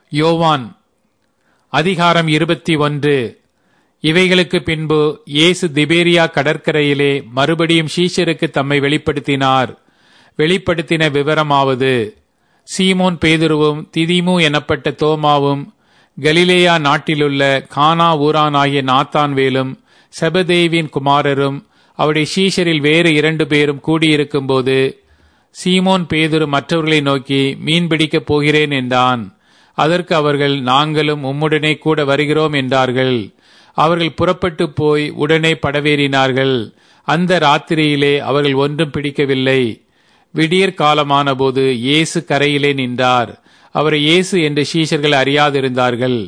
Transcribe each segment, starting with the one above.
யோவான் அதிகாரம் 21. இவைகளுக்கு பின்பு இயேசு திபேரியா கடற்கரையிலே மறுபடியும் சீஷருக்கு தம்மை வெளிப்படுத்தினார். வெளிப்படுத்தின விவரமாவது: சீமோன் பேதுருவும் திதிமு எனப்பட்ட தோமாவும் கலிலேயா நாட்டிலுள்ள கானா ஊரானாகிய நாத்தான்வேலும் செபதேவின் குமாரரும் அவருடைய சீஷரில் வேறு 2 பேரும் கூடியிருக்கும்போது சீமோன் பேதுரு மற்றவர்களை நோக்கி, மீன் பிடிக்கப் போகிறேன் என்றான். அதற்கு அவர்கள், நாங்களும் உம்முடனே கூட வருகிறோம் என்றார்கள். அவர்கள் புறப்பட்டு போய் உடனே படவேறினார்கள். அந்த ராத்திரியிலே அவர்கள் ஒன்றும் பிடிக்கவில்லை. விடியற் காலமான போது இயேசு கரையிலே நின்றார். அவரை இயேசு என்று சீஷர்கள் அறியாதிருந்தார்கள்.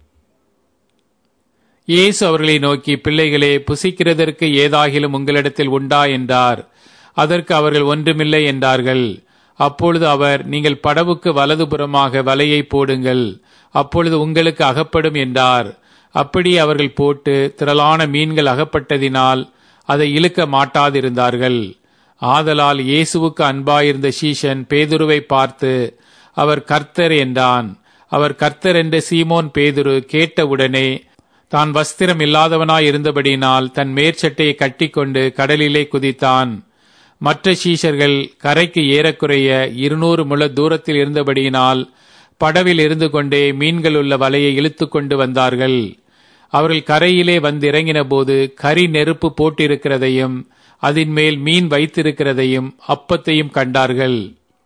இயேசு அவர்களை நோக்கி, பிள்ளைகளே, புசிக்கிறதற்கு ஏதாகிலும் உங்களிடத்தில் உண்டா என்றார். அதற்கு அவர்கள் ஒன்றுமில்லை என்றார்கள். அப்பொழுது அவர், நீங்கள் படவுக்கு வலதுபுறமாக வலையை போடுங்கள், அப்பொழுது உங்களுக்கு அகப்படும் என்றார். அப்படி அவர்கள் போட்டு திரளான மீன்கள் அகப்பட்டதினால் அதை இழுக்க மாட்டாதிருந்தார்கள். ஆதலால் இயேசுவுக்கு அன்பாயிருந்த சீஷன் பேதுருவை பார்த்து, அவர் கர்த்தர் என்றான். அவர் கர்த்தர் என்று சீமோன் பேதுரு கேட்டவுடனே தான் வஸ்திரம் இல்லாதவனாய் இருந்தபடியினால் தன் மேற்சட்டையை கட்டிக்கொண்டு கடலிலே குதித்தான். மற்ற சீஷர்கள் கரைக்கு ஏறக்குறைய 200 முழ தூரத்தில் இருந்தபடியினால் படவில் இருந்து கொண்டே மீன்கள் உள்ள வலையை இழுத்து கொண்டு வந்தார்கள். அவர்கள் கரையிலே வந்திறங்கின போது கரி நெருப்பு போட்டிருக்கிறதையும் அதன் மேல் மீன் வைத்திருக்கிறதையும் அப்பத்தையும் கண்டார்கள்.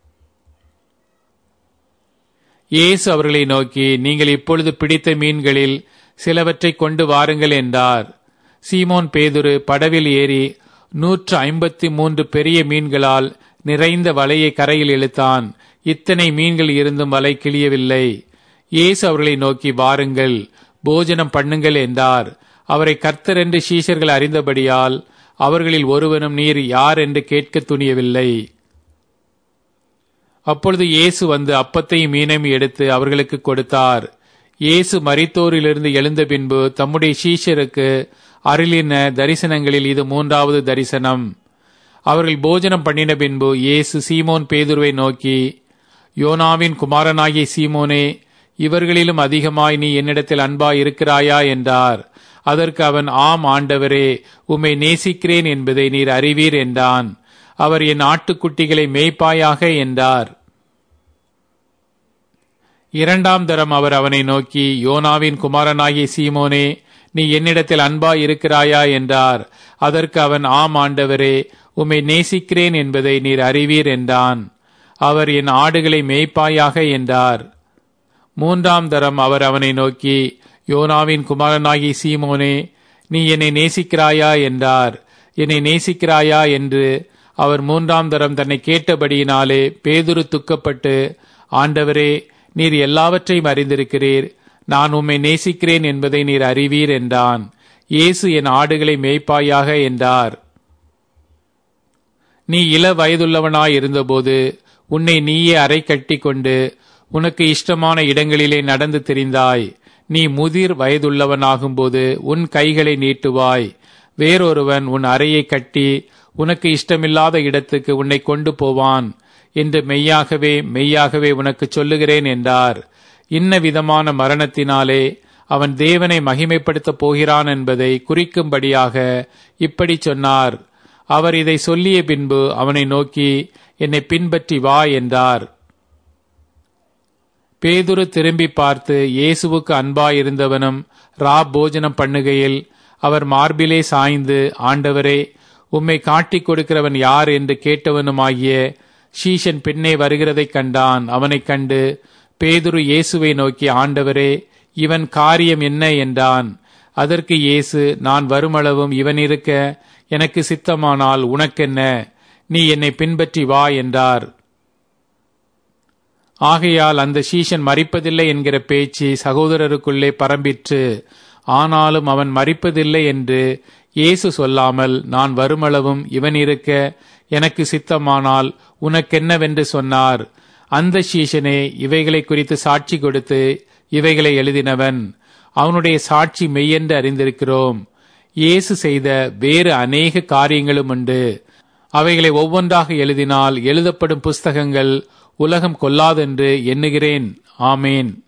இயேசு அவர்களை நோக்கி, நீங்கள் இப்பொழுது பிடித்த மீன்களில் சிலவற்றை கொண்டு வாருங்கள் என்றார். சீமோன் பேதுரு படவில் ஏறி 153 பெரிய மீன்களால் நிறைந்த வலையை கரையில் இழுத்தான். இத்தனை மீன்கள் இருந்தும் வலை கிழியவில்லை. இயேசு அவர்களை நோக்கி, வாருங்கள், போஜனம் பண்ணுங்கள் என்றார். அவரை கர்த்தர் என்று சீஷர்கள் அறிந்தபடியால் அவர்களில் ஒருவனும் நீர் யார் என்று கேட்க துணியவில்லை. அப்பொழுது இயேசு வந்து அப்பத்தையும் மீனையும் எடுத்து அவர்களுக்கு கொடுத்தார். இயேசு மரித்தோரிலிருந்து எழுந்த பின்பு தம்முடைய சீஷருக்கு அருளின தரிசனங்களில் இது 3வது தரிசனம். அவர்கள் போஜனம் பண்ணின பின்பு இயேசு சீமோன் பேதுருவை நோக்கி, யோனாவின் குமாரனாகிய சீமோனே, இவர்களிலும் அதிகமாய் நீ என்னிடத்தில் அன்பாய் இருக்கிறாயா என்றார். அதற்கு அவன், ஆம் ஆண்டவரே, உம்மை நேசிக்கிறேன் என்பதை நீர் அறிவீர் என்றான். அவர், என் ஆட்டுக்குட்டிகளை மேய்ப்பாயாக என்றார். 2ஆம் தரம் அவர் அவனை நோக்கி, யோனாவின் குமாரனாகிய சீமோனே, நீ என்னிடத்தில் அன்பாய் இருக்கிறாயா என்றார். அதற்கு அவன், ஆம் ஆண்டவரே, உம்மை நேசிக்கிறேன் என்பதை நீர் அறிவீர் என்றான். அவர், என் ஆடுகளை மேய்ப்பாயாக என்றார். 3ஆம் தரம் அவர் அவனை நோக்கி, யோனாவின் குமாரனாகிய சீமோனே, நீ என்னை நேசிக்கிறாயா என்றார். என்னை நேசிக்கிறாயா என்று அவர் 3ஆம் தரம் தன்னை கேட்டபடியினாலே பேதுரு துக்கப்பட்டு, ஆண்டவரே, நீர் எல்லாவற்றையும் அறிந்திருக்கிறீர், நான் உம்மை நேசிக்கிறேன் என்பதை நீர் அறிவீர் என்றான். இயேசு, என் ஆடுகளை மேய்ப்பாயாக என்றார். நீ இள வயதுள்ளவனாய் இருந்தபோது உன்னை நீயே அறை கட்டி கொண்டு உனக்கு இஷ்டமான இடங்களிலே நடந்து திரிந்தாய். நீ முதிர் வயதுள்ளவனாகும்போது உன் கைகளை நீட்டுவாய். வேறொருவன் உன் அறையை கட்டி உனக்கு இஷ்டமில்லாத இடத்துக்கு உன்னை கொண்டு போவான் என்று மெய்யாகவே மெய்யாகவே உனக்கு சொல்லுகிறேன் என்றார். இன்ன விதமான மரணத்தினாலே அவன் தேவனை மகிமைப்படுத்தப் போகிறான் என்பதை குறிக்கும்படியாக இப்படி சொன்னார். அவர் இதை சொல்லிய பின்பு அவனை நோக்கி, என்னை பின்பற்றி வா என்றார். பேதுரு திரும்பி பார்த்து இயேசுவுக்கு அன்பாயிருந்தவனும் போஜனம் பண்ணுகையில் அவர் மார்பிலே சாய்ந்து, ஆண்டவரே, உம்மை காட்டிக் கொடுக்கிறவன் யார் என்று கேட்டவனுமாகிய சீஷன் பின்னே வருகிறதைக் கண்டான். அவனைக் கண்டு பேதுரு இயேசுவை நோக்கி, ஆண்டவரே, இவன் காரியம் என்ன என்றான். அதற்கு இயேசு, நான் வருமளவும் இவன் இருக்க எனக்கு சித்தமானால் உனக்கென்ன, நீ என்னை பின்பற்றி வா என்றார். ஆகையால் அந்த சீஷன் மரிப்பதில்லை என்கிற பேச்சு சகோதரருக்குள்ளே பரம்பிற்று. ஆனாலும் அவன் மரிப்பதில்லை என்று இயேசு சொல்லாமல், நான் வருமளவும் இவன் இருக்க எனக்கு சித்தமானால் உனக்கென்னவென்று சொன்னார். அந்த சீஷனே இவைகளை குறித்து சாட்சி கொடுத்து இவைகளை எழுதினவன். அவனுடைய சாட்சி மெய்யென்று அறிந்திருக்கிறோம். இயேசு செய்த வேறு அநேக காரியங்களும் உண்டு. அவைகளை ஒவ்வொன்றாக எழுதினால் எழுதப்படும் புஸ்தகங்கள் உலகம் கொள்ளாதென்று எண்ணுகிறேன். ஆமேன்.